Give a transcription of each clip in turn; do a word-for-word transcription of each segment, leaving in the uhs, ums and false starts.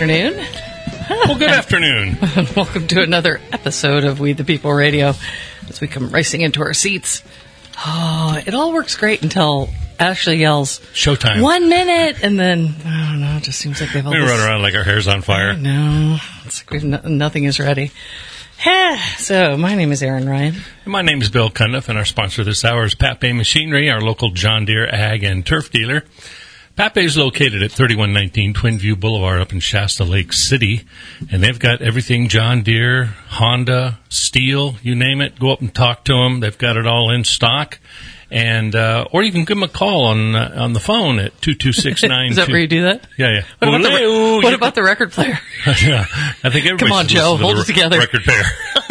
afternoon. Well, good afternoon. Welcome to another episode of We the People Radio as we come racing into our seats. Oh, it all works great until Ashley yells, "Showtime!" One minute, and then I don't know. It just seems like they've all. We this... run around like our hair's on fire. No, it's like we've no- nothing is ready. So, my name is Aaron Ryan. And my name is Bill Cundiff, and our sponsor this hour is Pape Machinery, our local John Deere ag and turf dealer. Pape is located at thirty-one nineteen Twin View Boulevard up in Shasta Lake City, and they've got everything John Deere, Honda, Steel, you name it. Go up and talk to them. They've got it all in stock. And uh, or you can give them a call on uh, on the phone at two two six nine. Is that where you do that? Yeah, yeah. What about, the, re- what about the record player? Yeah, I think everybody. Come on, Joe, hold it together. Record player.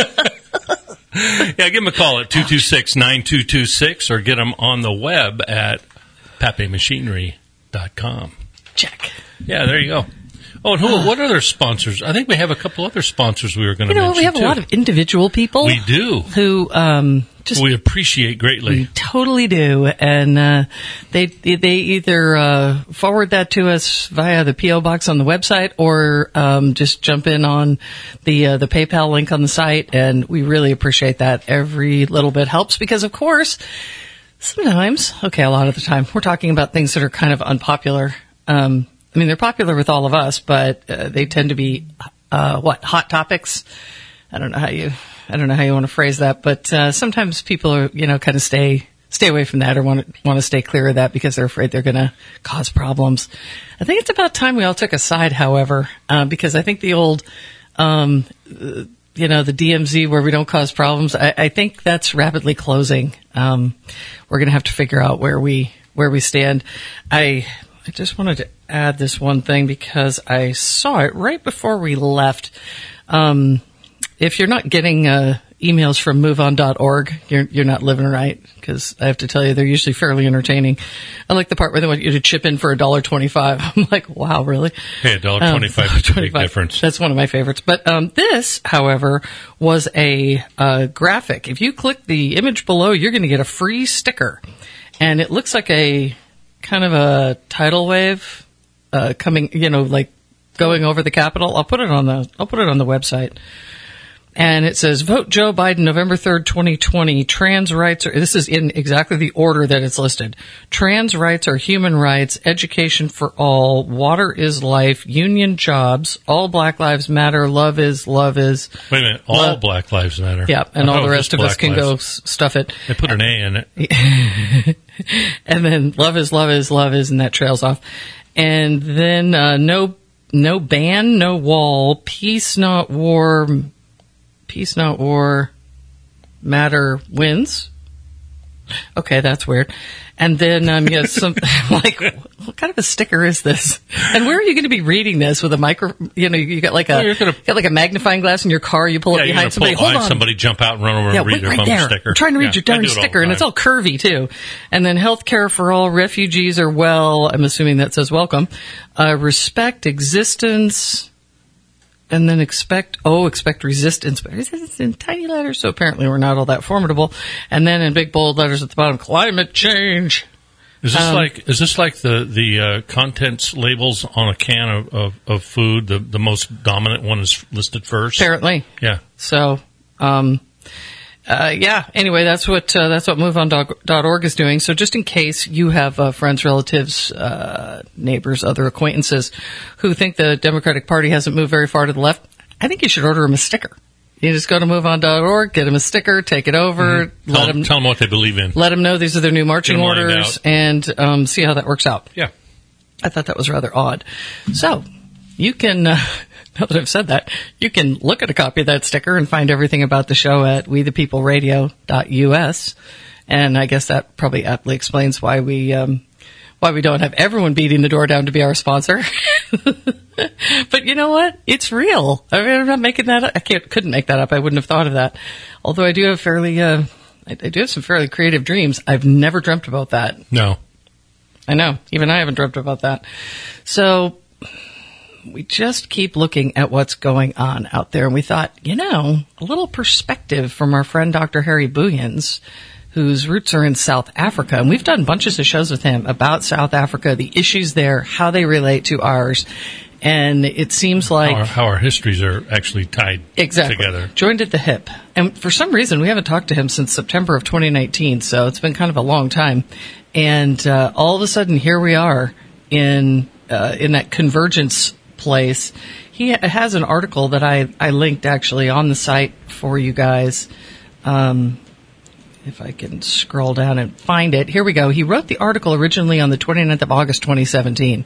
Yeah, give them a call at two two six nine two two six or get them on the web at pape machinery dot com. Check. Yeah, there you go. Oh, and who? Uh, what other sponsors? I think we have a couple other sponsors we were going to you know, mention. We have too. a lot of individual people. We do. Who um, just we appreciate greatly. We totally do, and uh, they they either uh, forward that to us via the P O box on the website, or um, just jump in on the uh, the PayPal link on the site, and we really appreciate that. Every little bit helps because, of course, sometimes, okay, a lot of the time, we're talking about things that are kind of unpopular. Um, I mean, they're popular with all of us, but uh, they tend to be, uh, what, hot topics? I don't know how you, I don't know how you want to phrase that, but uh, sometimes people are, you know, kind of stay, stay away from that or want to, want to stay clear of that because they're afraid they're going to cause problems. I think it's about time we all took a side, however, uh, because I think the old, um, uh, you know, the D M Z where we don't cause problems, I, I think that's rapidly closing. Um, we're going to have to figure out where we, where we stand. I, I just wanted to add this one thing because I saw it right before we left. Um, if you're not getting uh, emails from move on dot org, you're you're not living right, because I have to tell you, they're usually fairly entertaining. I like the part where they want you to chip in for a dollar twenty-five. I'm like, wow, really? Hey, a dollar twenty-five um, is a big difference. That's one of my favorites. But um, this, however, was a uh, graphic. If you click the image below, you're going to get a free sticker, and it looks like a kind of a tidal wave uh, coming, you know, like going over the Capitol. I'll put it on the I'll put it on the website. And it says, vote Joe Biden November third, twenty twenty. Trans rights are, this is in exactly the order that it's listed. Trans rights are human rights, education for all, water is life, union jobs, all Black Lives Matter, love is, love is. Wait a minute, all love, Black Lives Matter. Yeah, and all the rest of us can lives. go s- stuff it. They put an A in it. And then love is, love is, love is, and that trails off. And then uh, no, no ban, no wall, peace not war. Peace, not war, matter wins. Okay, that's weird. And then, um, yeah, some, like, what kind of a sticker is this? And where are you going to be reading this with a micro, you know, you got like a, well, gonna, you got like a magnifying glass in your car, you pull yeah, it behind somebody, hold on. somebody, jump out and run over yeah, and read wait, their right bump there. sticker. I'm trying to read yeah, your darn sticker, it and it's all curvy too. And then healthcare for all, refugees are well, I'm assuming that says welcome, uh, respect existence, and then expect, oh, expect resistance. Resistance in tiny letters, so apparently we're not all that formidable. And then in big bold letters at the bottom, climate change. Is this um, like is this like the the uh, contents labels on a can of, of, of food? The the most dominant one is listed first. Apparently, yeah. So, um, uh, yeah. Anyway, that's what uh, that's what move on dot org is doing. So, just in case you have uh, friends, relatives, uh, neighbors, other acquaintances who think the Democratic Party hasn't moved very far to the left, I think you should order them a sticker. You just go to move on dot org, get them a sticker, take it over, mm-hmm. let tell, them tell them what they believe in. Let them know these are their new marching orders, and um, see how that works out. Yeah, I thought that was rather odd. So you can, uh, now that I've said that, you can look at a copy of that sticker and find everything about the show at we the people radio dot U S, and I guess that probably aptly explains why we. Um, Why we don't have everyone beating the door down to be our sponsor. But you know what? It's real. I mean, I'm not making that up. I can't, couldn't make that up. I wouldn't have thought of that. Although I do have fairly, uh, I, I do have some fairly creative dreams. I've never dreamt about that. No. I know. Even I haven't dreamt about that. So we just keep looking at what's going on out there. And we thought, you know, a little perspective from our friend Doctor Harry Booyens, whose roots are in South Africa. And we've done bunches of shows with him about South Africa, the issues there, how they relate to ours. And it seems like how our, how our histories are actually tied exactly, together. Joined at the hip. And for some reason, we haven't talked to him since September of twenty nineteen, so it's been kind of a long time. And uh, all of a sudden, here we are in uh, in that convergence place. He has an article that I, I linked actually on the site for you guys. Um, if I can scroll down and find it. Here we go. He wrote the article originally on the twenty-ninth of August, twenty seventeen.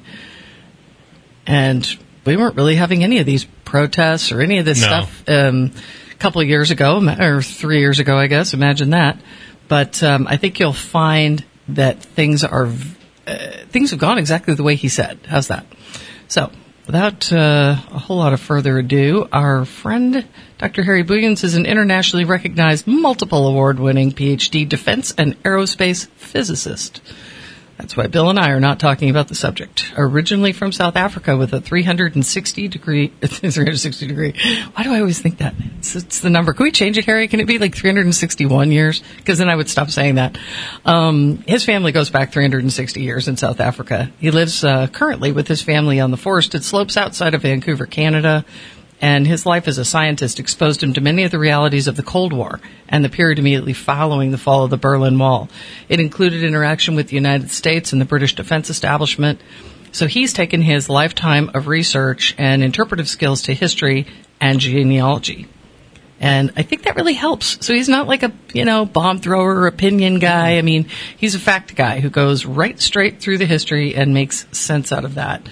And we weren't really having any of these protests or any of this no. stuff um, a couple of years ago, or three years ago, I guess. Imagine that. But um, I think you'll find that things are uh, things have gone exactly the way he said. How's that? So, without uh, a whole lot of further ado, our friend Doctor Harry Booyens is an internationally recognized, multiple award-winning P H D defense and aerospace physicist. That's why Bill and I are not talking about the subject. Originally from South Africa with a three hundred sixty degree, three hundred sixty degree. Why do I always think that? It's, it's the number. Can we change it, Harry? Can it be like three hundred sixty-one years? Because then I would stop saying that. Um, his family goes back three hundred sixty years in South Africa. He lives uh, currently with his family on the forested slopes outside of Vancouver, Canada. And his life as a scientist exposed him to many of the realities of the Cold War and the period immediately following the fall of the Berlin Wall. It included interaction with the United States and the British defense establishment. So he's taken his lifetime of research and interpretive skills to history and genealogy. And I think that really helps. So he's not like a, you know, bomb thrower, opinion guy. I mean, he's a fact guy who goes right straight through the history and makes sense out of that.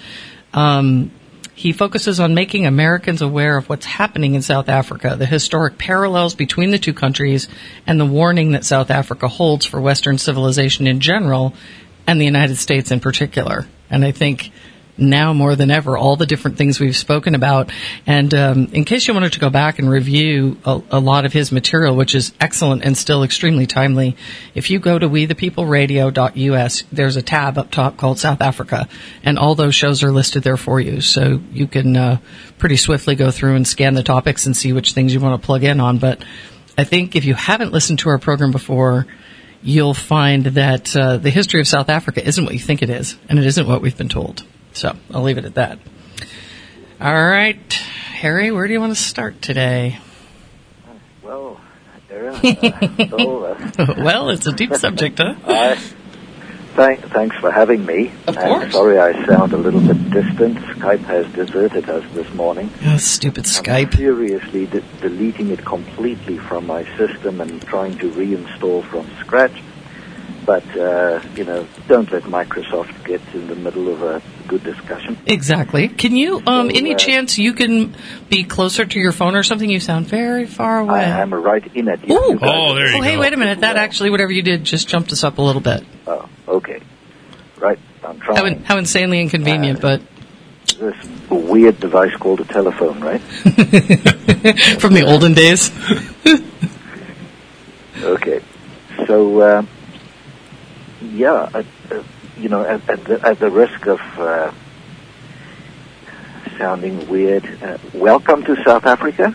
Um, He focuses on making Americans aware of what's happening in South Africa, the historic parallels between the two countries, and the warning that South Africa holds for Western civilization in general and the United States in particular. And I think now more than ever, all the different things we've spoken about. And um, in case you wanted to go back and review a, a lot of his material, which is excellent and still extremely timely, if you go to we the people radio dot U S, there's a tab up top called South Africa, and all those shows are listed there for you. So you can uh, pretty swiftly go through and scan the topics and see which things you want to plug in on. But I think if you haven't listened to our program before, you'll find that uh, the history of South Africa isn't what you think it is, and it isn't what we've been told. So I'll leave it at that. All right, Harry, where do you want to start today? Well, Erin, uh, so, uh, well, it's a deep subject, huh? I, thank, thanks for having me. Of and course. Sorry I sound a little bit distant. Skype has deserted us this morning. Oh, stupid Skype. I'm furiously de- deleting it completely from my system and trying to reinstall from scratch. But, uh, you know, don't let Microsoft get in the middle of a good discussion. Exactly. Can you, um, So, any uh, chance you can be closer to your phone or something? You sound very far away. I am right in it. You- Ooh. you guys Oh, there you Oh, hey, go. wait a minute. That actually, whatever you did, just jumped us up a little bit. Oh, okay. Right, I'm trying. How, in, how insanely inconvenient, Uh, but This weird device called a telephone, right? from the olden days. Okay. So, uh, yeah, uh, uh, you know, at, at, the, at the risk of uh, sounding weird, uh, welcome to South Africa.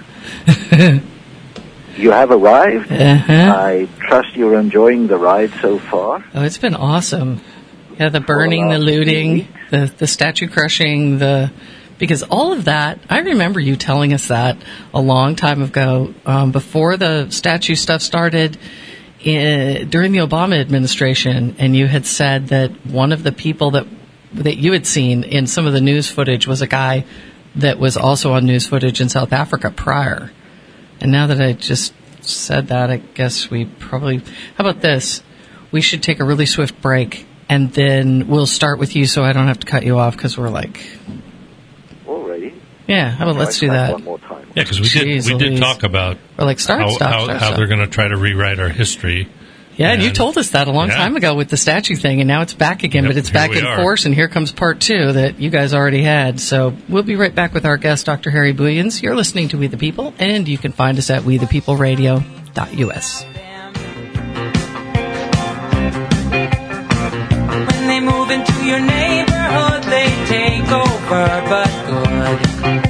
You have arrived. Uh-huh. I trust you're enjoying the ride so far. Oh, it's been awesome. Yeah, the burning, For the the last few looting, weeks. the, the statue crushing, the because all of that, I remember you telling us that a long time ago, um, before the statue stuff started, in, during the Obama administration, and you had said that one of the people that that you had seen in some of the news footage was a guy that was also on news footage in South Africa prior. And now that I just said that, I guess we probably... How about this? We should take a really swift break, and then we'll start with you so I don't have to cut you off, because we're like... Already? Yeah, how about let's do Try that. One more time. Yeah, because we did Jeez we did Louise. talk about We're like, start, how, stop, how, start, how stop. they're going to try to rewrite our history. Yeah, and you And- told us that a long yeah. time ago with the statue thing, and now it's back again, Yep, but it's here back we in are. force, and here comes part two that you guys already had. So we'll be right back with our guest, Doctor Harry Booyens. You're listening to We the People, and you can find us at we the people radio dot U S. When they move into your neighborhood, they take over, but good.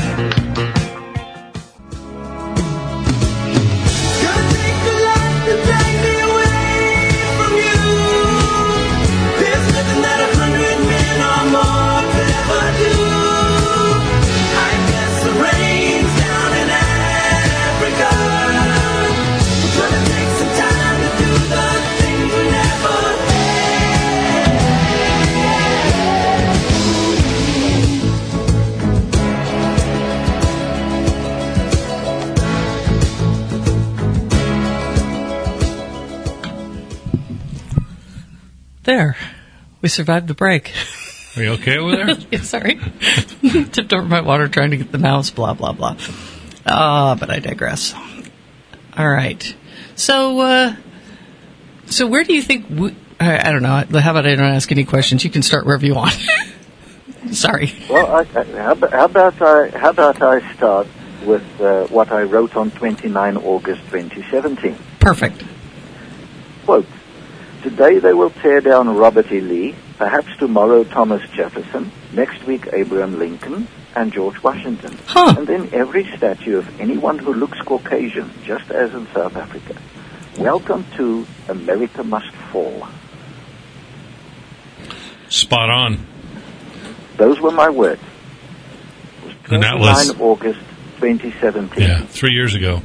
Gonna take a lot to take me away from you. There's nothing that a hundred men or more could ever do. There. We survived the break. Are you okay over there? Yeah, sorry. Tipped over my water trying to get the mouse, blah, blah, blah. Ah, but I digress. All right. So, uh, so where do you think, we, I, I don't know, how about I don't ask any questions? You can start wherever you want. Sorry. Well, I, I, how, about, how about I how about I start with uh, what I wrote on twenty-ninth of August twenty seventeen. Perfect. Quote, today they will tear down Robert E. Lee, perhaps tomorrow Thomas Jefferson, next week Abraham Lincoln, and George Washington. Huh. And then every statue of anyone who looks Caucasian, just as in South Africa. Welcome to America Must Fall. Spot on. Those were my words. It was And that was- twenty-ninth of August twenty seventeen. Yeah, three years ago.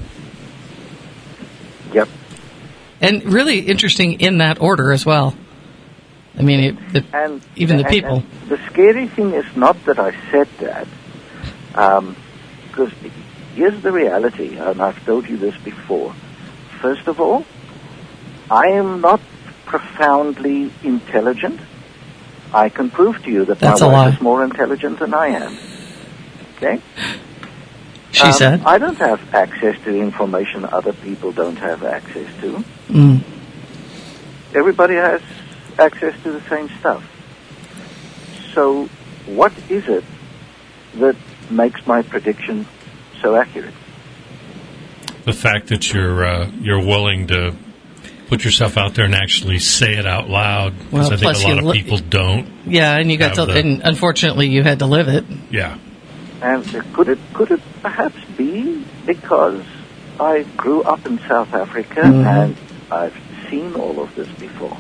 Yep. And really interesting in that order as well. I mean, it, the, And even the and- people. and the scary thing is not that I said that, um, because here's the reality, and I've told you this before. First of all, I am not profoundly intelligent. I can prove to you that That's my a wife lie. is more intelligent than I am. Okay? She Um, said. I don't have access to information other people don't have access to. Mm. Everybody has access to the same stuff. So what is it that makes my prediction so accurate? The fact that you're uh, you're willing to put yourself out there and actually say it out loud, because Well, I think plus a lot you of li- people don't. Yeah, and you got to, have the- and unfortunately you had to live it. Yeah. And could it could it perhaps be because I grew up in South Africa Mhm. and I've seen all of this before?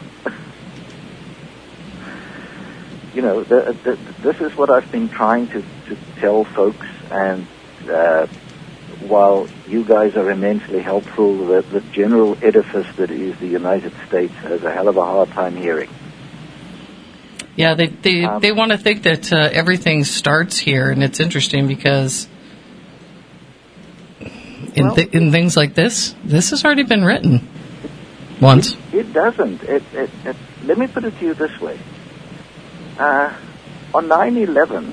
You know, the, the, this is what I've been trying to, to tell folks, and uh, while you guys are immensely helpful, the, the general edifice that is the United States has a hell of a hard time hearing. Yeah, they they, Um, they want to think that uh, everything starts here, and it's interesting because in Well, th- in things like this, this has already been written once. It doesn't. It, it, it, let me put it to you this way. Uh, on nine eleven,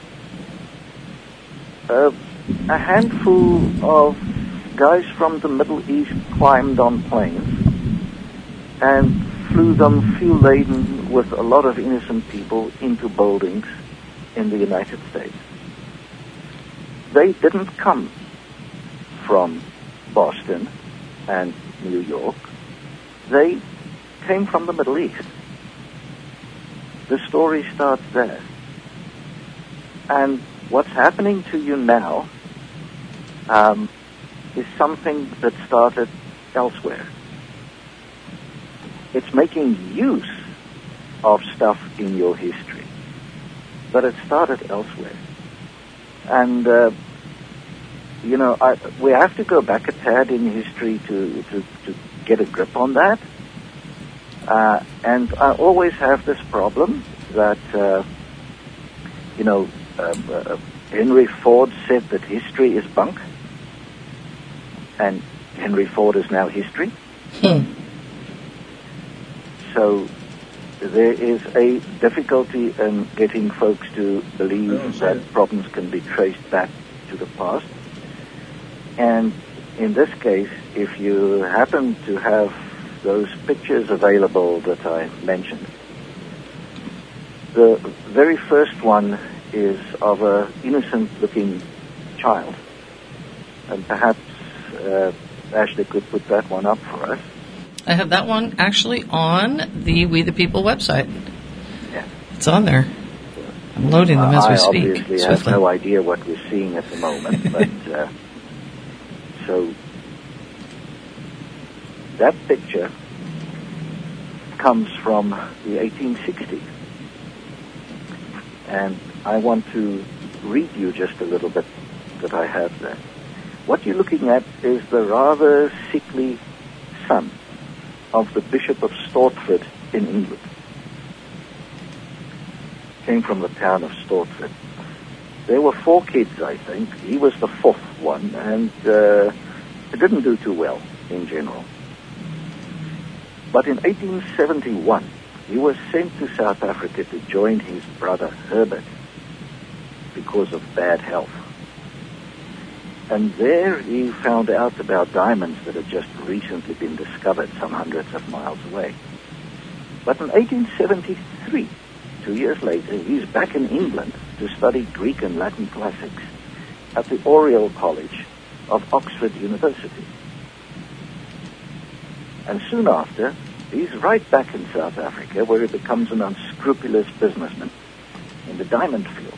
uh, a handful of guys from the Middle East climbed on planes and flew them fuel-laden with a lot of innocent people into buildings in the United States. They didn't come from Boston and New York. They came from the Middle East. The story starts there. And what's happening to you now um, is something that started elsewhere. It's making use of stuff in your history, but it started elsewhere. And, uh, you know, I, we have to go back a tad in history to, to, to get a grip on that. Uh, and I always have this problem that, uh, you know, uh, uh, Henry Ford said that history is bunk, and Henry Ford is now history. Hmm. So there is a difficulty in getting folks to believe that problems can be traced back to the past. And in this case, if you happen to have those pictures available that I mentioned, the very first one is of a innocent-looking child. And perhaps uh, Ashley could put that one up for us. I have that one actually on the We the People website. Yeah. It's on there. I'm loading them as we I speak. obviously have swiftly. no idea what we're seeing at the moment, but uh, so that picture comes from the eighteen sixties, and I want to read you just a little bit that I have there. What you're looking at is the rather sickly son of the Bishop of Stortford in England. Came from the town of Stortford. There were four kids, I think. He was the fourth one, and uh, it didn't do too well in general. But in eighteen seventy-one, He was sent to South Africa to join his brother Herbert because of bad health. And there he found out about diamonds that had just recently been discovered some hundreds of miles away. But in eighteen seventy-three, two years later, he's back in England to study Greek and Latin classics at the Oriel College of Oxford University. And soon after, he's right back in South Africa, where he becomes an unscrupulous businessman in the diamond field.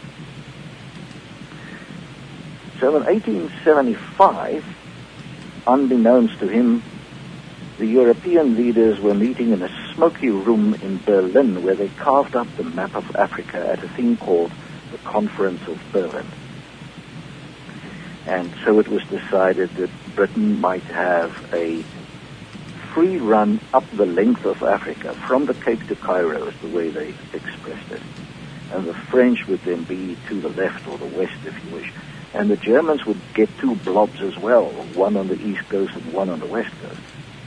So in eighteen seventy-five, unbeknownst to him, the European leaders were meeting in a smoky room in Berlin, where they carved up the map of Africa at a thing called the Conference of Berlin. And so it was decided that Britain might have a free run up the length of Africa, from the Cape to Cairo, is the way they expressed it. And the French would then be to the left or the west, if you wish. And the Germans would get two blobs as well, one on the east coast and one on the west coast.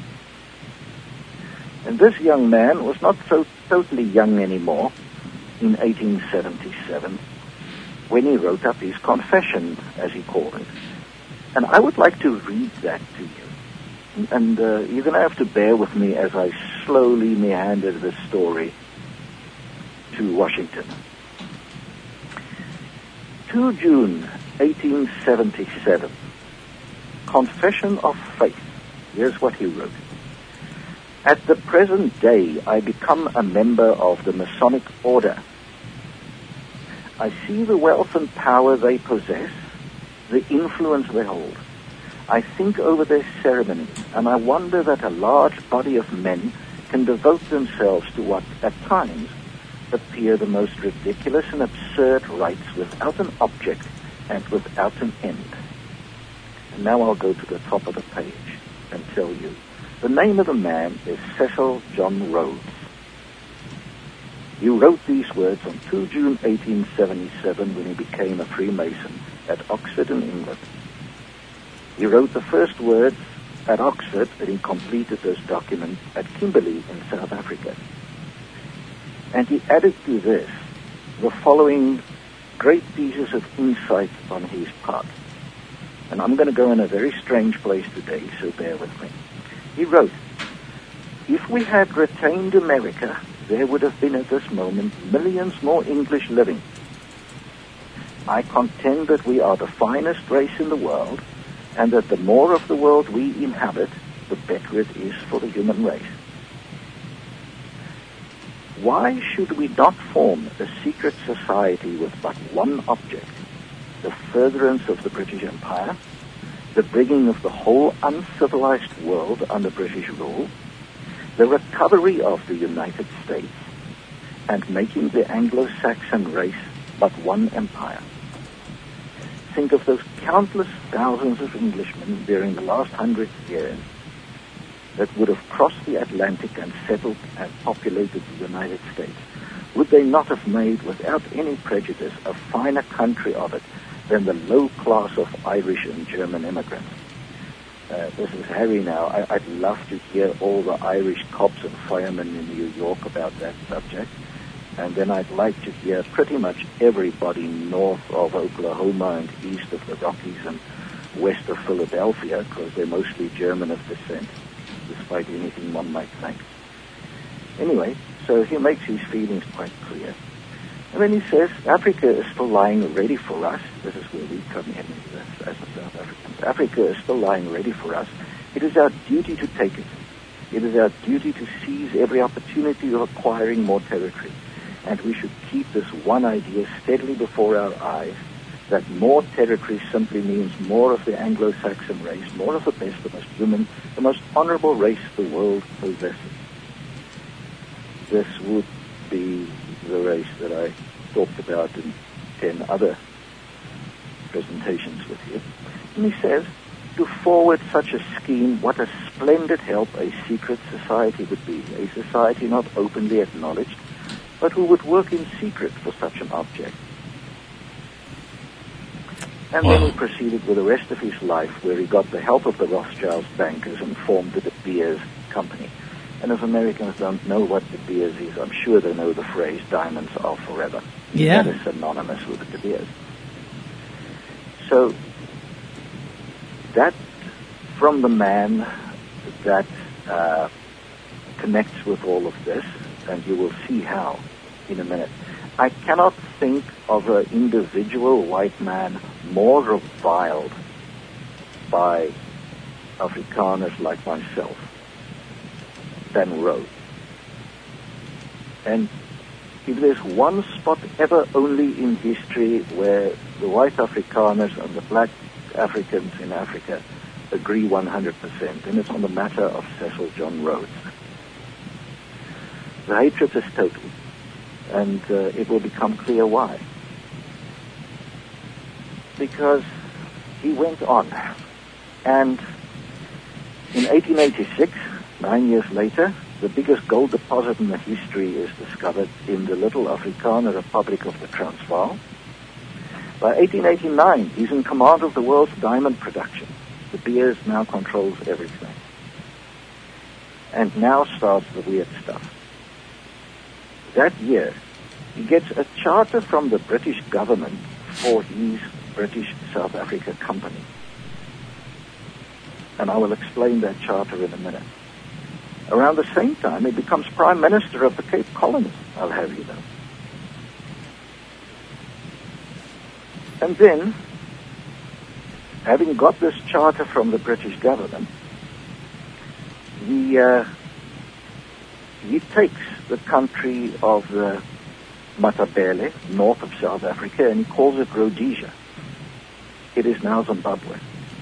And this young man was not so totally young anymore in eighteen seventy-seven, when he wrote up his confession, as he called it. And I would like to read that to you. And uh, you're going to have to bear with me as I slowly meander this story to Washington. Second of June, eighteen seventy-seven. Confession of Faith. Here's what he wrote. At the present day, I become a member of the Masonic Order. I see the wealth and power they possess, the influence they hold. I think over their ceremonies, and I wonder that a large body of men can devote themselves to what, at times, appear the most ridiculous and absurd rites without an object and without an end. And now I'll go to the top of the page and tell you. The name of the man is Cecil John Rhodes. He wrote these words on Second of June, eighteen seventy-seven, when he became a Freemason at Oxford in England. He wrote the first words at Oxford, and he completed this document at Kimberley in South Africa. And he added to this the following great pieces of insight on his part. And I'm going to go in a very strange place today, so bear with me. He wrote, if we had retained America, there would have been at this moment millions more English living. I contend that we are the finest race in the world, and that the more of the world we inhabit, the better it is for the human race. Why should we not form a secret society with but one object, the furtherance of the British Empire, the bringing of the whole uncivilized world under British rule, the recovery of the United States, and making the Anglo-Saxon race but one empire? Think of those countless thousands of Englishmen during the last hundred years that would have crossed the Atlantic and settled and populated the United States. Would they not have made, without any prejudice, a finer country of it than the low class of Irish and German immigrants? Uh, this is Harry now. I, I'd love to hear all the Irish cops and firemen in New York about that subject. And then I'd like to hear pretty much everybody north of Oklahoma and east of the Rockies and west of Philadelphia, because they're mostly German of descent, despite anything one might think. Anyway, so he makes his feelings quite clear. And then he says, Africa is still lying ready for us. This is where we come in as, as the South Africans. Africa is still lying ready for us. It is our duty to take it. It is our duty to seize every opportunity of acquiring more territory. And we should keep this one idea steadily before our eyes, that more territory simply means more of the Anglo-Saxon race, more of the best, the most human, the most honorable race the world possesses. This would be the race that I talked about in ten other presentations with you. And he says, to forward such a scheme, what a splendid help a secret society would be, a society not openly acknowledged, but who would work in secret for such an object. And Wow. then he proceeded with the rest of his life, where he got the help of the Rothschilds bankers and formed the De Beers Company. And if Americans don't know what De Beers is, I'm sure they know the phrase, diamonds are forever. Yeah. That is synonymous with De Beers. So, that, from the man that uh, connects with all of this, and you will see how in a minute. I cannot think of an individual white man more reviled by Afrikaners like myself than Rhodes. And if there's one spot ever only in history where the white Afrikaners and the black Africans in Africa agree one hundred percent, and it's on the matter of Cecil John Rhodes. The hatred is total, and uh, it will become clear why. Because he went on, and in eighteen eighty-six, nine years later, the biggest gold deposit in the history is discovered in the little Afrikaner Republic of the Transvaal. By eighteen eighty-nine, he's in command of the world's diamond production. De Beers now controls everything. And now starts the weird stuff. That year, he gets a charter from the British government for his British South Africa company. And I will explain that charter in a minute. Around the same time, he becomes Prime Minister of the Cape Colony, I'll have you know. And then, having got this charter from the British government, he, uh, he takes the country of the Matabele, north of South Africa, and he calls it Rhodesia. It is now Zimbabwe.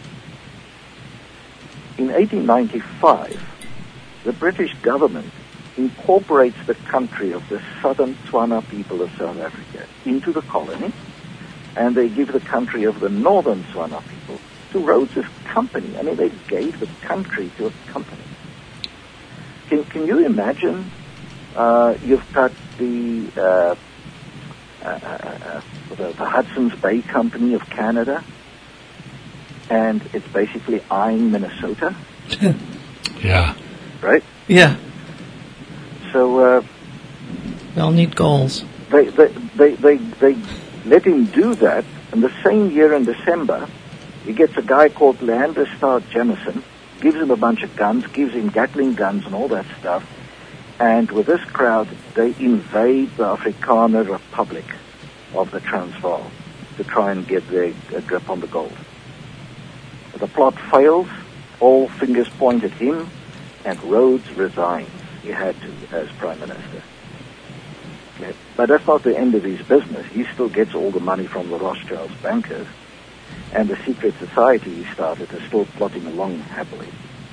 In eighteen ninety-five, the British government incorporates the country of the southern Tswana people of South Africa into the colony, and they give the country of the northern Tswana people to Rhodes' company. I mean, they gave the country to a company. Can, can you imagine, uh, you've got the, uh, uh, uh, the, the Hudson's Bay Company of Canada, and it's basically eyeing Minnesota. Yeah. Right? Yeah. So, uh... we all need goals. They, they, they, they, they let him do that, and the same year in December, he gets a guy called Leander Starr Jameson, gives him a bunch of guns, gives him Gatling guns and all that stuff, and with this crowd, they invade the Afrikaner Republic of the Transvaal to try and get their a grip on the gold. The plot fails, all fingers point at him, and Rhodes resigns. He had to as Prime Minister. Okay. But that's not the end of his business. He still gets all the money from the Rothschilds bankers, and the secret society he started is still plodding along happily.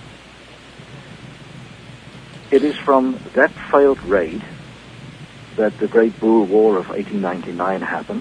It is from that failed raid that the Great Boer War of eighteen ninety-nine happened,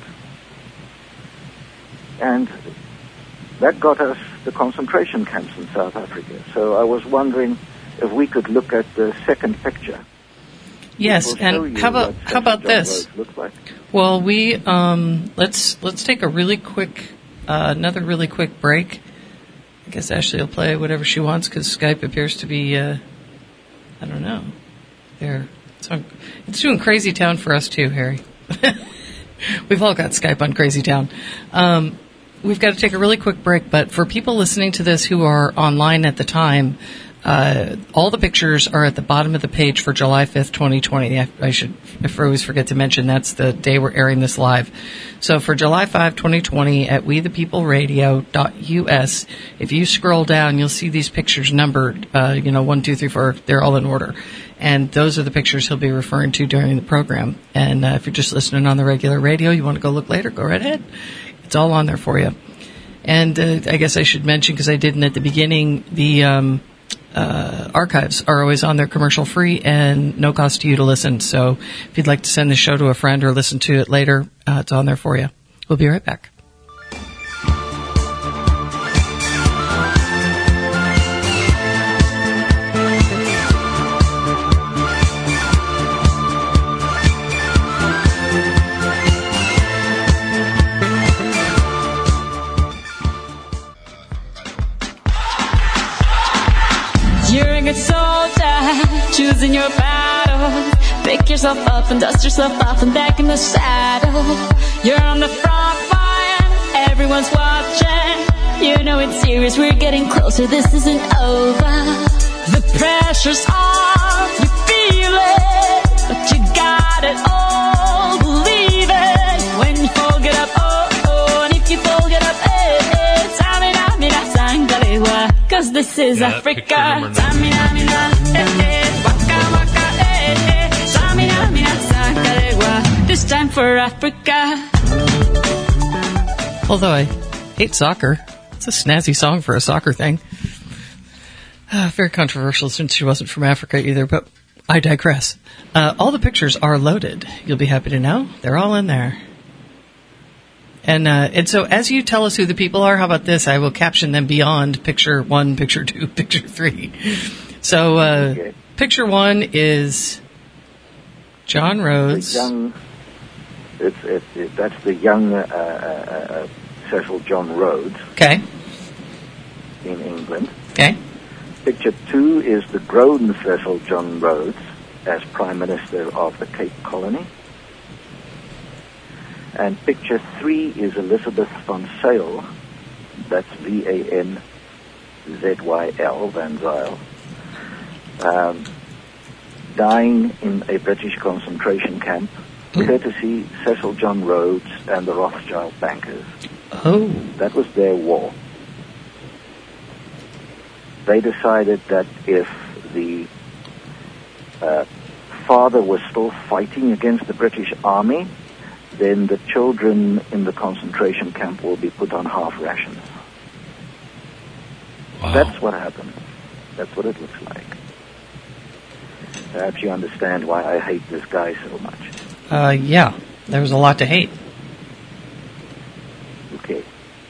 and that got us the concentration camps in South Africa. So I was wondering if we could look at the second picture. Yes, and how about how about this? Like. Well, we um, let's let's take a really quick uh, another really quick break. I guess Ashley will play whatever she wants because Skype appears to be uh, I don't know. There, it's, on, it's doing Crazy Town for us too, Harry. We've all got Skype on Crazy Town. Um, we've got to take a really quick break, but for people listening to this who are online at the time. Uh, all the pictures are at the bottom of the page for July fifth, twenty twenty. I, I should, if I always forget to mention, that's the day we're airing this live. So for July fifth, twenty twenty at we the people radio dot U S, if you scroll down, you'll see these pictures numbered, uh, you know, one, two, three, four, they're all in order. And those are the pictures he'll be referring to during the program. And uh, if you're just listening on the regular radio, you want to go look later, go right ahead. It's all on there for you. And uh, I guess I should mention, because I didn't at the beginning, the... Um, Uh, archives are always on there commercial free and no cost to you to listen. So if you'd like to send the show to a friend or listen to it later, uh, it's on there for you. We'll be right back. You're a good soldier, fight, choosing your battles. Pick yourself up and dust yourself off and back in the saddle. You're on the front line, everyone's watching. You know it's serious, we're getting closer, this isn't over. The pressure's on, you feel it, but you got it all, believe it. When you fall, get up, oh, oh, and if you fall, get up, eh, eh. Tamina, mina, sangalewa, cause this is Yeah, Africa. picture number nine. Tamina, mina, eh, eh, waka, waka, eh, eh. Tamina, mina, sangalewa, this time for Africa. Although I hate soccer, it's a snazzy song for a soccer thing. Uh, very controversial since she wasn't from Africa either, but I digress. Uh, all the pictures are loaded. You'll be happy to know they're all in there. And uh, and so as you tell us who the people are, how about this? I will caption them beyond picture one, picture two, picture three. So uh, Okay. picture one is John The Rhodes. young, it's, it, it, that's the young uh, uh, uh, Cecil John Rhodes Okay. in England. Okay. Picture two is the grown Cecil John Rhodes as Prime Minister of the Cape Colony. And picture three is Elizabeth von Zyl, that's V A N Z Y L, Van Zyl, um, dying in a British concentration camp, courtesy Cecil John Rhodes and the Rothschild bankers. Oh. That was their war. They decided that if the uh, father was still fighting against the British Army, then the children in the concentration camp will be put on half rations. Wow. That's what happened. That's what it looks like. Perhaps you understand why I hate this guy so much. Uh, yeah. There was a lot to hate. Okay.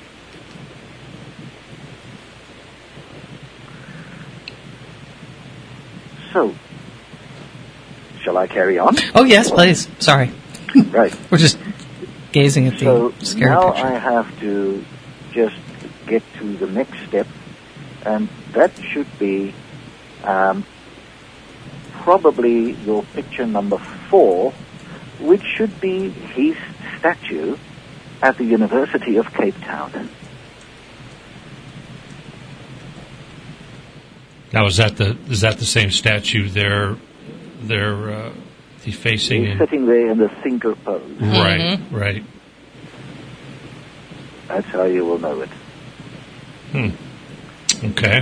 So, shall I carry on? Oh, yes, please. Sorry. Right. We're just gazing at the So scary now picture. I have to just get to the next step, and that should be um, probably your picture number four, which should be his statue at the University of Cape Town. Now, is that the is that the same statue they're they're uh, defacing? He's in- sitting there in the thinker pose. Right, right. That's how you will know it. Hmm. Okay.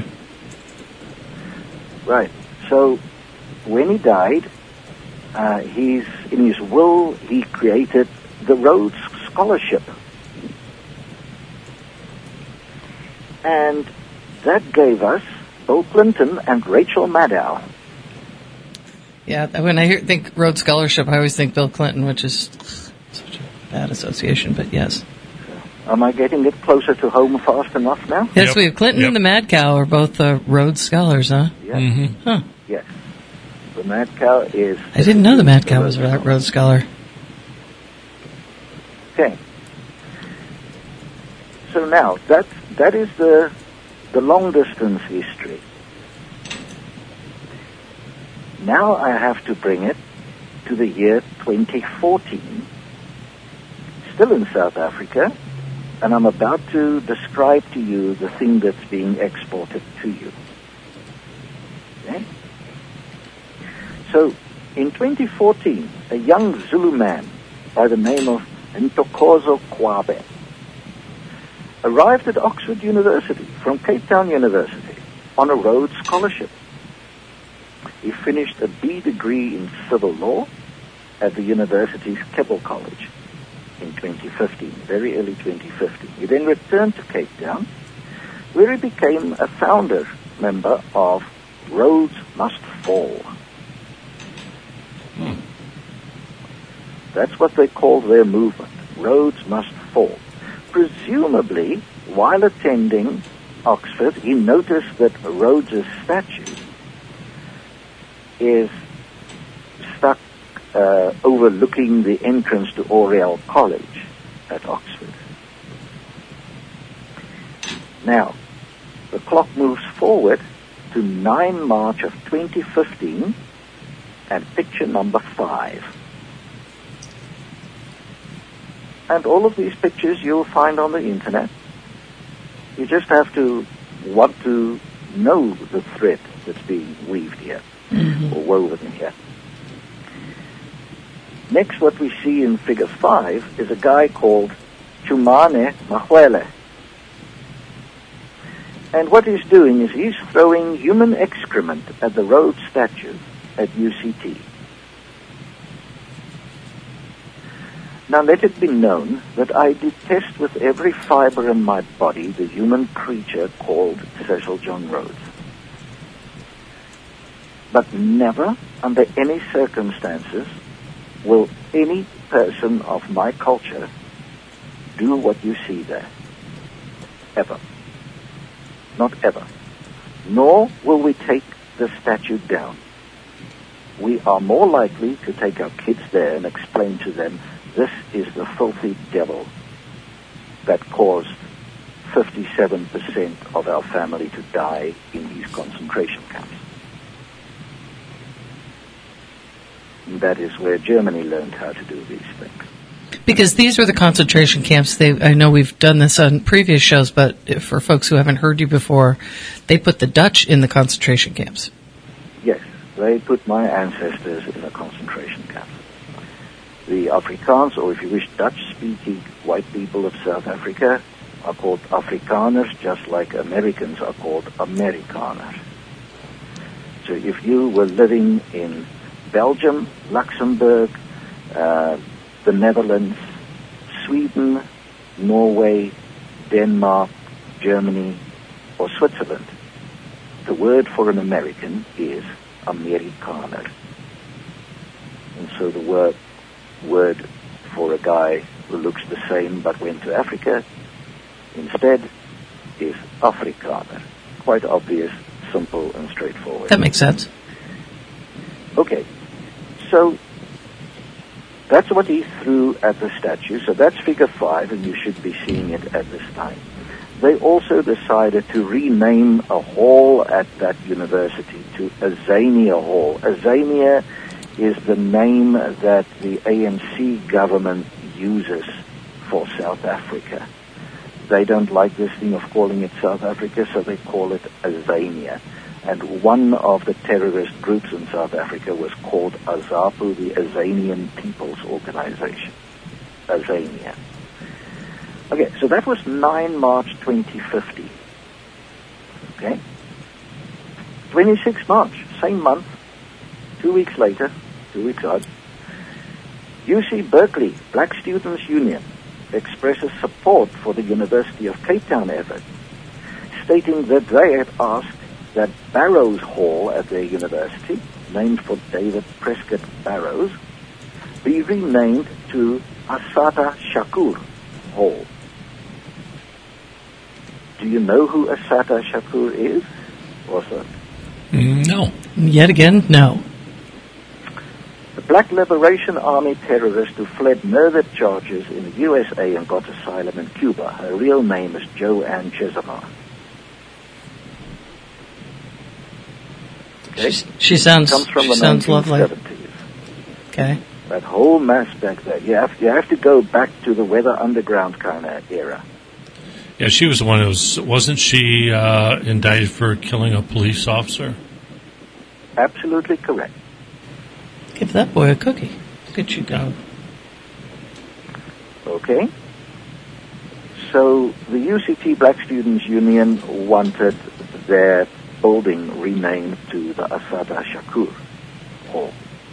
Right. So when he died, uh, he's in his will he created the Rhodes Scholarship, and that gave us Bill Clinton and Rachel Maddow. Yeah, when I hear, think Rhodes Scholarship, I always think Bill Clinton, which is such a bad association, but yes. Am I getting it closer to home fast enough now? Yes, Yep. we have Clinton Yep. and the Mad Cow are both uh, Rhodes Scholars, huh? Yes. Mm-hmm. Huh. Yes. The Mad Cow is... I didn't know the Mad Cow was a Rhodes Scholar. Okay. So now, that, that is the, the long-distance history. Now I have to bring it to the year twenty fourteen, still in South Africa, and I'm about to describe to you the thing that's being exported to you. Okay? So, in twenty fourteen, a young Zulu man by the name of Ntokozo Kwabe arrived at Oxford University from Cape Town University on a Rhodes Scholarship. He finished a B degree in civil law at the university's Keppel College in twenty fifteen, very early twenty fifteen. He then returned to Cape Town, where he became a founder member of Rhodes Must Fall. Hmm. That's what they call their movement, Rhodes Must Fall. Presumably, while attending Oxford, he noticed that Rhodes's statue is stuck uh, overlooking the entrance to Oriel College at Oxford. Now, the clock moves forward to nine March of twenty fifteen and picture number five. And all of these pictures you'll find on the internet. You just have to want to know the thread that's being weaved here, mm-hmm. or woven here. Next, what we see in figure five is a guy called Chumane Mahwele. And what he's doing is he's throwing human excrement at the Rhodes statue at U C T. Now let it be known that I detest with every fiber in my body the human creature called Cecil John Rhodes. But never, under any circumstances, will any person of my culture do what you see there. Ever. Not ever. Nor will we take the statue down. We are more likely to take our kids there and explain to them, this is the filthy devil that caused fifty-seven percent of our family to die in these concentration camps. And that is where Germany learned how to do these things. Because these were the concentration camps. They, I know we've done this on previous shows, but for folks who haven't heard you before, they put the Dutch in the concentration camps. Yes, they put my ancestors in a concentration camp. The Afrikaans, or if you wish, Dutch-speaking white people of South Africa are called Afrikaners, just like Americans are called Amerikaners. So if you were living in Belgium, Luxembourg, uh, the Netherlands, Sweden, Norway, Denmark, Germany, or Switzerland, the word for an American is Amerikaner. And so the word word for a guy who looks the same but went to Africa instead is Afrikaner. Quite obvious, simple, and straightforward. That makes sense. Okay, so that's what he threw at the statue. So that's figure five, and you should be seeing it at this time. They also decided to rename a hall at that university to Azania Hall. Azania is the name that the A N C government uses for South Africa. They don't like this thing of calling it South Africa, so they call it Azania. And one of the terrorist groups in South Africa was called AZAPU, the Azanian People's Organization. Azania. Okay, so that was nine March twenty fifty. Okay? twenty-sixth March, same month, two weeks later, two weeks out, U C Berkeley Black Students Union expresses support for the University of Cape Town effort, stating that they had asked that Barrows Hall at their university, named for David Prescott Barrows, be renamed to Assata Shakur Hall. Do you know who Assata Shakur is? Also? No. Yet again, no. The Black Liberation Army terrorist who fled murder charges in the U S A and got asylum in Cuba. Her real name is Joanne Chesimard. Okay? She, she sounds, comes from she the sounds lovely. nineteen seventies. Okay. That whole mass back there. You have, you have to go back to the Weather Underground kind of era. Yeah, she was the one who was, wasn't she uh, indicted for killing a police officer? Absolutely correct. Give that boy a cookie. Look at you go. Okay. So the U C T Black Students Union wanted their building renamed to the Assata Shakur Hall.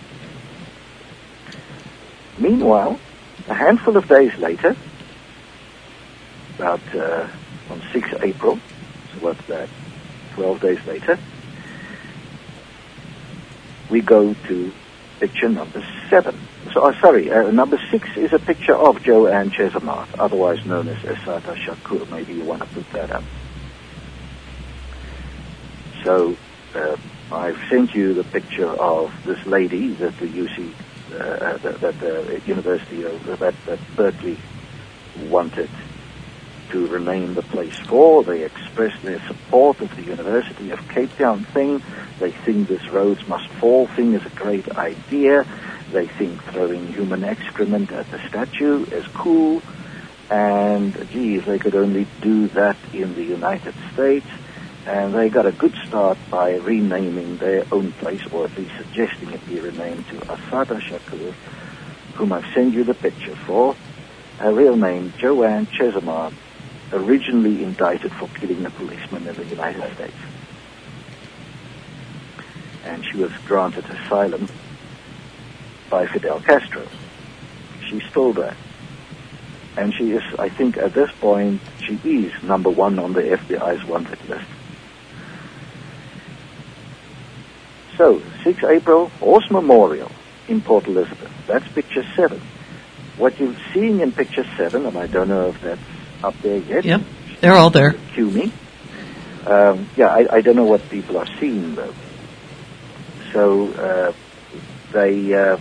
Meanwhile, a handful of days later, about uh, on the sixth of April, so what's that, twelve days later, we go to picture number seven. So, oh, sorry, uh, number six is a picture of Joanne Chesimard, otherwise known as Assata Shakur. Maybe you want to put that up. So, uh, I've sent you the picture of this lady that the U C, uh, that, that the University of that, that Berkeley wanted to rename the place for. They express their support of the University of Cape Town thing. They think this Rhodes Must Fall thing is a great idea. They think throwing human excrement at the statue is cool. And, gee, if they could only do that in the United States. And they got a good start by renaming their own place, or at least suggesting it be renamed to Assata Shakur, whom I've sent you the picture for. Her real name, Joanne Chesimard, originally indicted for killing a policeman in the United States. And she was granted asylum by Fidel Castro. She's still there. And she is, I think, at this point, she is number one on the F B I's wanted list. So, the sixth of April, Horse Memorial in Port Elizabeth. That's picture seven. What you're seeing in picture seven, and I don't know if that's up there yet. Yep, they're all there. Cue me. Um, yeah, I, I don't know what people are seeing, though. So, uh, they, uh,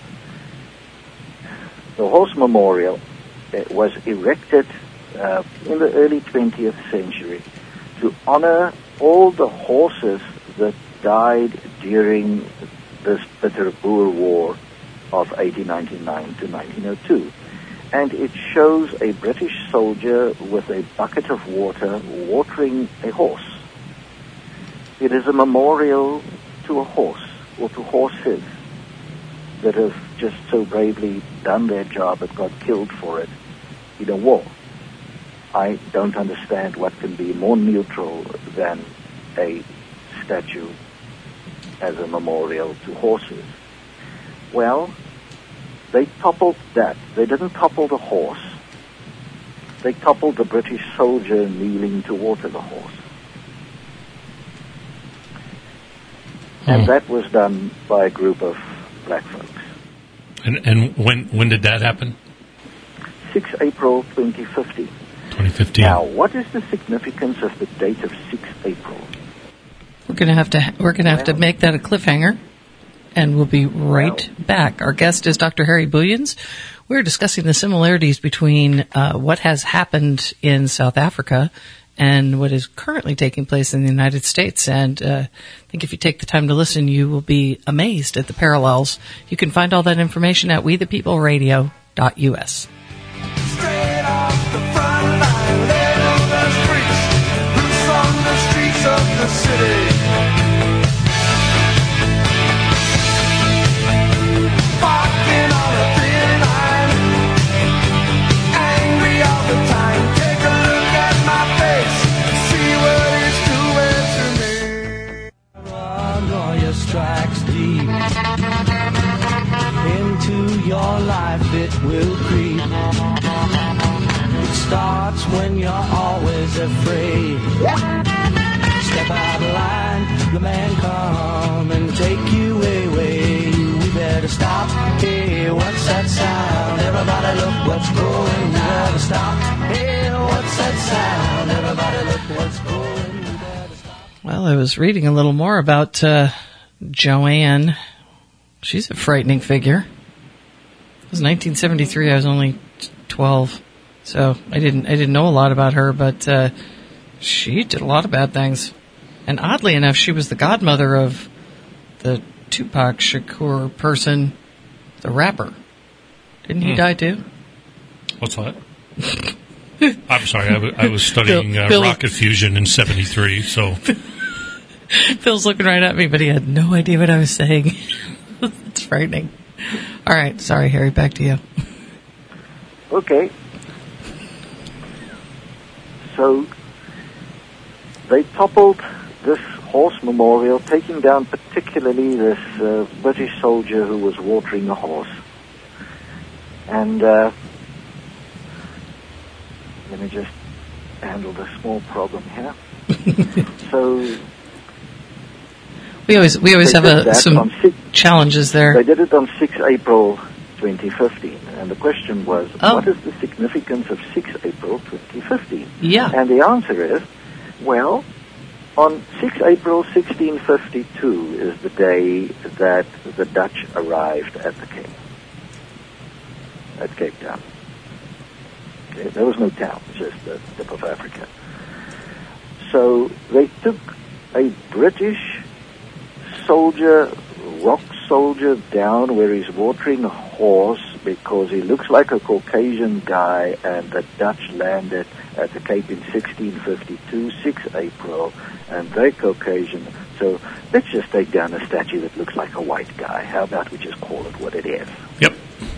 the Horse Memorial was erected uh, in the early twentieth century to honor all the horses that died during this bitter Boer War of eighteen ninety-nine to nineteen oh two. And it shows a British soldier with a bucket of water watering a horse. It is a memorial to a horse, or to horses, that have just so bravely done their job and got killed for it in a war. I don't understand what can be more neutral than a statue as a memorial to horses. Well, they toppled that. They didn't topple the horse. They toppled the British soldier kneeling to water the horse. Hmm. And that was done by a group of black folks. And, and when when did that happen? sixth of April twenty fifteen. twenty fifteen. Now, what is the significance of the date of sixth of April? We're gonna have to we're gonna have to make that a cliffhanger, and we'll be right well. back. Our guest is Doctor Harry Booyens. We're discussing the similarities between uh, what has happened in South Africa and what is currently taking place in the United States. And uh, I think if you take the time to listen, you will be amazed at the parallels. You can find all that information at we the people radio dot u s. Straight off the front line, laid on the streets, loose on the streets of the city. Walking on a thin line, angry all the time. Take a look at my face, see what it's doing to me. Run all your strikes deep into your life, it will creep. It starts when you're always afraid. Step out of line, the man come and take you away. We better stop. Hey, what's that sound? Everybody look what's going. We better stop. Hey, what's that sound? Everybody look what's going. We better stop. Well, I was reading a little more about uh, Joanne. She's a frightening figure. It was nineteen seventy-three. I was only twelve, so I didn't I didn't know a lot about her. But uh, she did a lot of bad things, and oddly enough, she was the godmother of the Tupac Shakur person, the rapper. Didn't he hmm. die too? What's that? I'm sorry, I, w- I was studying Bill, uh, Bill, rocket fusion in seventy-three, so. Phil's looking right at me, but he had no idea what I was saying. It's frightening. All right, sorry, Harry, back to you. Okay. So, they toppled this horse memorial, taking down particularly this uh, British soldier who was watering a horse. And, uh, let me just handle the small problem here. So, we always we always have a, some six, challenges there. They did it on sixth of April twenty fifteen, and the question was, oh. what is the significance of sixth of April twenty fifteen? Yeah. And the answer is, well, on sixth of April sixteen fifty-two is the day that the Dutch arrived at the Cape, at Cape Town. Okay? There was no town, just the tip of Africa. So they took a British soldier, rock soldier, down where he's watering a horse because he looks like a Caucasian guy, and the Dutch landed at the Cape in sixteen fifty-two, the sixth of April, and they're Caucasian. So let's just take down a statue that looks like a white guy. How about we just call it what it is? Yep.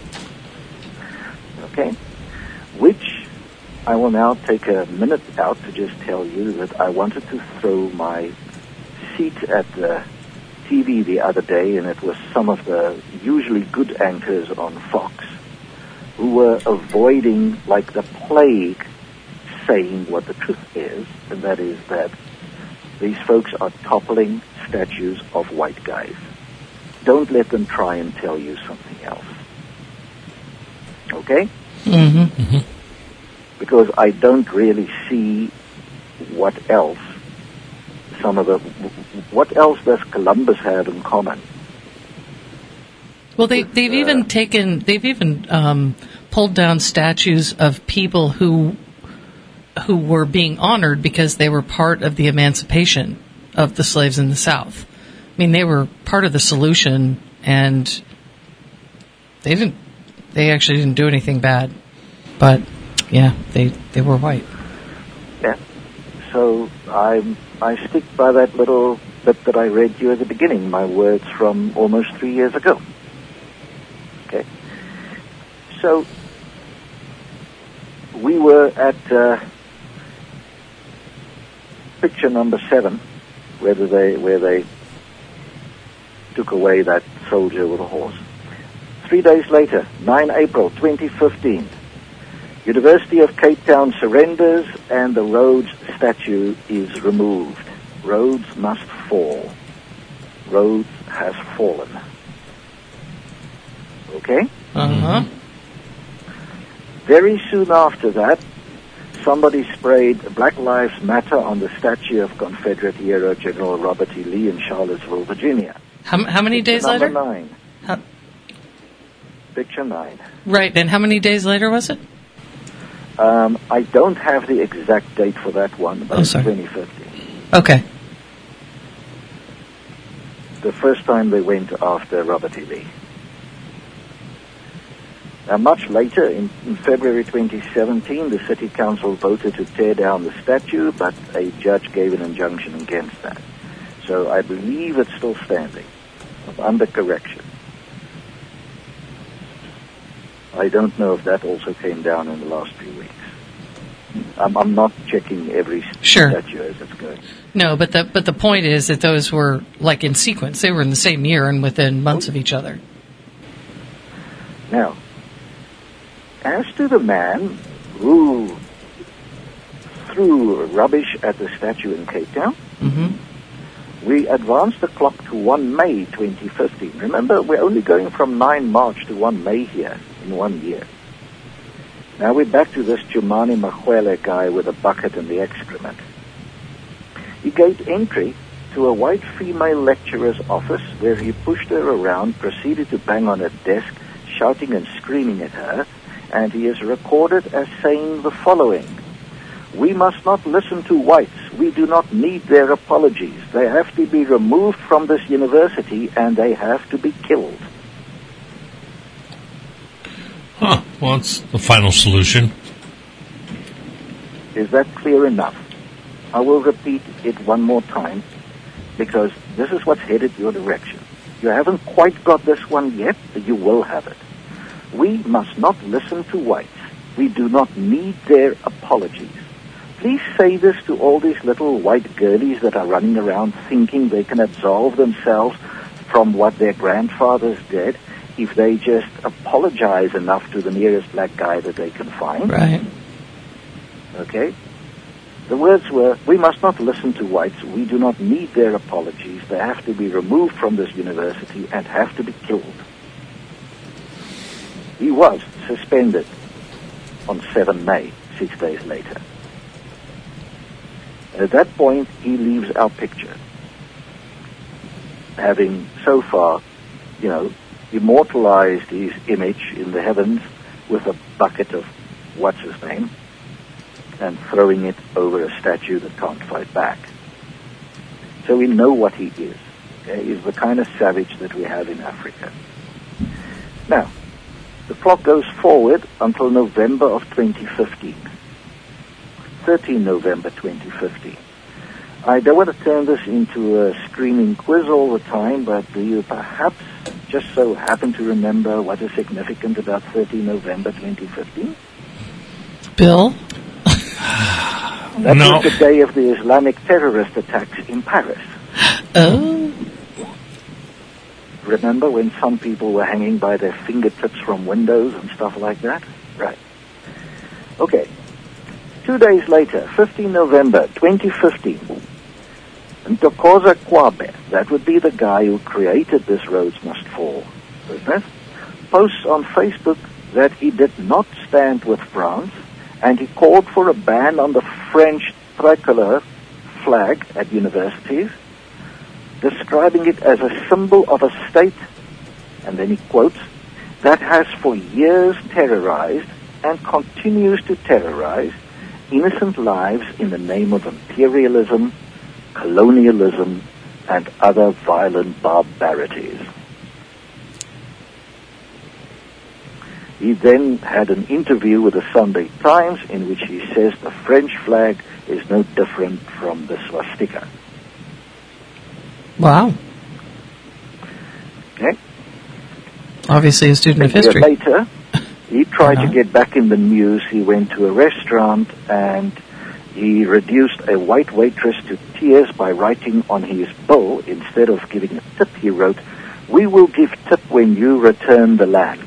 Okay? Which I will now take a minute out to just tell you that I wanted to throw my seat at the T V the other day, and it was some of the usually good anchors on Fox who were avoiding, like the plague, saying what the truth is, and that is that these folks are toppling statues of white guys. Don't let them try and tell you something else. Okay? Mm-hmm. Mm-hmm. Because I don't really see what else some of the... What else does Columbus have in common? Well, they, they've uh, even taken, they've even um, pulled down statues of people who who were being honored because they were part of the emancipation of the slaves in the South. I mean, they were part of the solution, and they didn't. They actually didn't do anything bad, but yeah, they they were white. Yeah. So I I stick by that little bit that I read you at the beginning. My words from almost three years ago. Okay. So we were at uh, picture number seven, where they where they took away that soldier with a horse. Three days later, the ninth of April twenty fifteen, University of Cape Town surrenders and the Rhodes statue is removed. Rhodes must fall. Rhodes has fallen. Okay? Uh-huh. Very soon after that, somebody sprayed Black Lives Matter on the statue of Confederate hero General Robert E. Lee in Charlottesville, Virginia. How, how many days Number later? nine. How, Picture nine. right, and how many days later was it? Um, I don't have the exact date for that one, but Oh, it's sorry. twenty fifteen. Okay. The first time they went after Robert E. Lee. Now, much later, in, in February twenty seventeen, the City Council voted to tear down the statue, but a judge gave an injunction against that. So I believe it's still standing, under correction. I don't know if that also came down in the last few weeks. I'm, I'm not checking every Sure. statue as it's going. No, but the but the point is that those were like in sequence. They were in the same year and within months of each other. Now, as to the man who threw rubbish at the statue in Cape Town, Mm-hmm. we advanced the clock to the first of May twenty fifteen. Remember, we're only going from the ninth of March to the first of May here in one year. Now we're back to this Jumani Mahuele guy with a bucket and the excrement. He gained entry to a white female lecturer's office where he pushed her around, proceeded to bang on her desk, shouting and screaming at her, and he is recorded as saying the following: "We must not listen to whites. We do not need their apologies. They have to be removed from this university and they have to be killed." Huh. Well, it's the final solution. Is that clear enough? I will repeat it one more time because this is what's headed your direction. You haven't quite got this one yet, but you will have it. We must not listen to whites. We do not need their apologies. Please say this to all these little white girlies that are running around thinking they can absolve themselves from what their grandfathers did if they just apologize enough to the nearest black guy that they can find. Right. Okay? The words were, "We must not listen to whites. We do not need their apologies. They have to be removed from this university and have to be killed." He was suspended on the seventh of May, six days later. At that point, he leaves our picture, having so far, you know, immortalized his image in the heavens with a bucket of what's his name and throwing it over a statue that can't fight back. So we know what he is. Okay? He's the kind of savage that we have in Africa. Now, the clock goes forward until November of twenty fifteen. thirteenth November twenty fifteen. I don't want to turn this into a screaming quiz all the time, but do you perhaps just so happen to remember what is significant about thirteenth November twenty fifteen? Bill? That No. was the day of the Islamic terrorist attacks in Paris. Oh. Remember when some people were hanging by their fingertips from windows and stuff like that? Right. Okay. Two days later, fifteenth November twenty fifteen, Ntokoza Kwabe, that would be the guy who created this Rhodes Must Fall business, posts on Facebook that he did not stand with France, and he called for a ban on the French tricolor flag at universities, describing it as a symbol of a state, and then he quotes, that has for years terrorized and continues to terrorize innocent lives in the name of imperialism, colonialism, and other violent barbarities. He then had an interview with the Sunday Times in which he says the French flag is no different from the swastika. Wow. Okay? Obviously a student of A year history. later, he tried Uh-huh. to get back in the news. He went to a restaurant and he reduced a white waitress to tears by writing on his bill, instead of giving a tip, he wrote, "We will give tip when you return the land."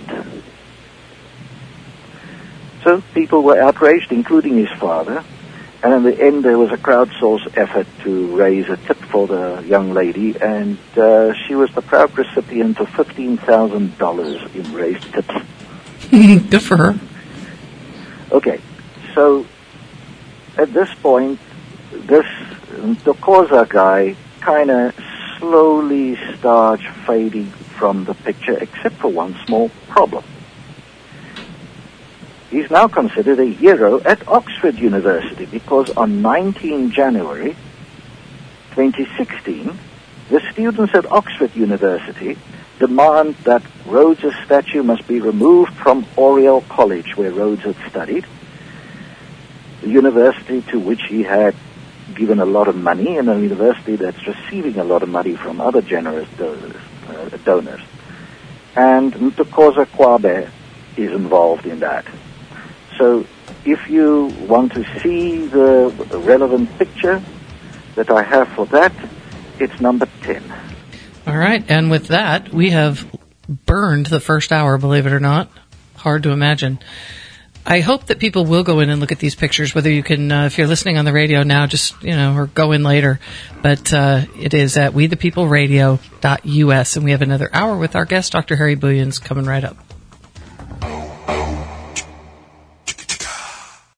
So people were outraged, including his father, and in the end there was a crowdsourced effort to raise a tip for the young lady, and uh, she was the proud recipient of fifteen thousand dollars in raised tips. Good for her. Okay, so at this point, this Ntokoza guy kind of slowly starts fading from the picture, except for one small problem. He's now considered a hero at Oxford University because on nineteenth January twenty sixteen, the students at Oxford University demand that Rhodes' statue must be removed from Oriel College, where Rhodes had studied, the university to which he had given a lot of money, and a university that's receiving a lot of money from other generous donors. Uh, donors. And Ntokoza Kwabe is involved in that. So if you want to see the relevant picture that I have for that, it's number ten. All right, and with that, we have burned the first hour, believe it or not. Hard to imagine. I hope that people will go in and look at these pictures, whether you can, uh, if you're listening on the radio now, just, you know, or go in later. But uh, it is at we the people radio dot U S, and we have another hour with our guest, Doctor Harry Booyens, coming right up.